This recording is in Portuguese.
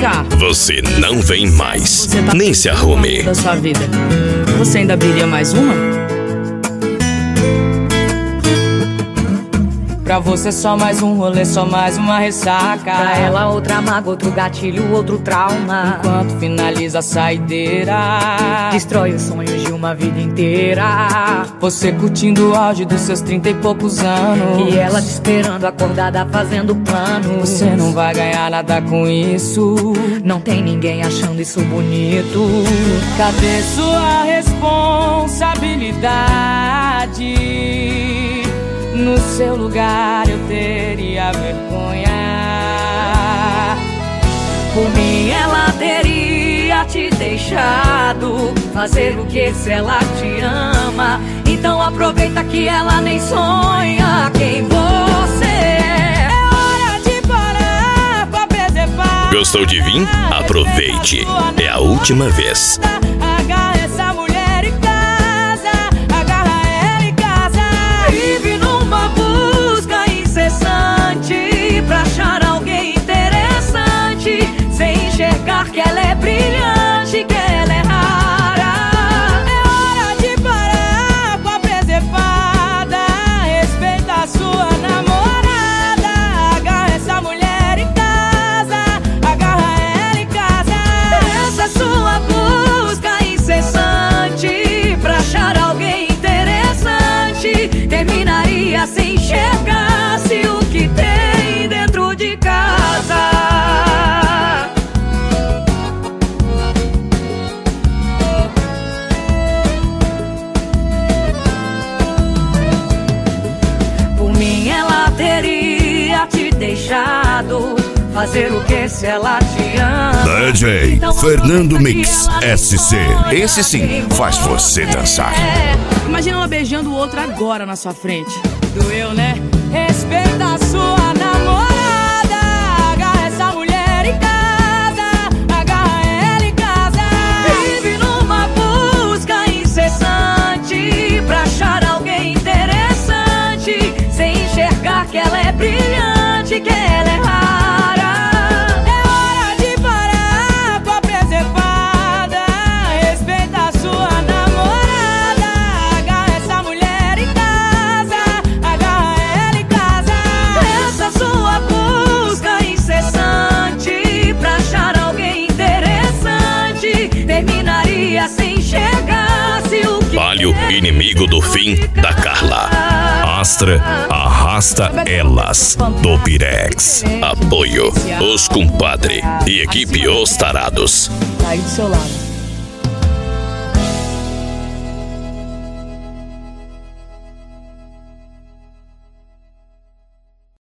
cá. Você não vem mais. Você tá Nem se arrume. da sua vida. Você ainda abriria mais uma? Pra você só mais um rolê, só mais uma ressaca. Pra ela outra mágoa, outro gatilho, outro trauma. Enquanto finaliza a saideira, Destrói os sonhos de uma vida inteira. você curtindo o auge dos seus 30 e poucos anos. E ela te esperando acordada fazendo planos. Você não vai ganhar nada com isso. Não tem ninguém achando isso bonito. Cadê sua responsabilidade? No seu lugar eu teria vergonha. Por mim ela teria te deixado fazer o que se ela te ama. Então aproveita que ela nem sonha quem você é. É hora de parar pra preservar. Gostou de vir? Aproveite. É a última vez. Agarra essa mulher em casa. Agarra ela em casa. Vive numa busca incessante pra achar alguém interessante, sem enxergar que ela é brilhante, que ela é rara. É hora de parar com a preservada. Respeita a sua namorada. Agarra essa mulher em casa. Agarra ela em casa. Essa sua busca incessante pra achar alguém interessante terminaria sem enxergar-se o que tem dentro de casa. Por mim ela teria te deixado fazer o que se ela te ama. DJ Então Fernando aproveita Mix que ela nem SC. sonha Esse sim quem faz você dançar. é. Imagina ela beijando o outro agora na sua frente. Doeu, né? Respeita a sua namorada. Agarra essa mulher em casa. Agarra ela em casa. Vive numa busca incessante pra achar alguém interessante, sem enxergar que ela é brilhante, que ela é rara. É hora de parar com a preservada. Respeita a sua namorada. Agarra essa mulher em casa. Agarra ela em casa. Essa sua busca incessante pra achar alguém interessante terminaria sem enxergar-se o que Palio, inimigo do fim da Carla. Astra, arrasta elas do Pirex. Apoio, os compadre e equipe Os Tarados. Tá aí do seu lado.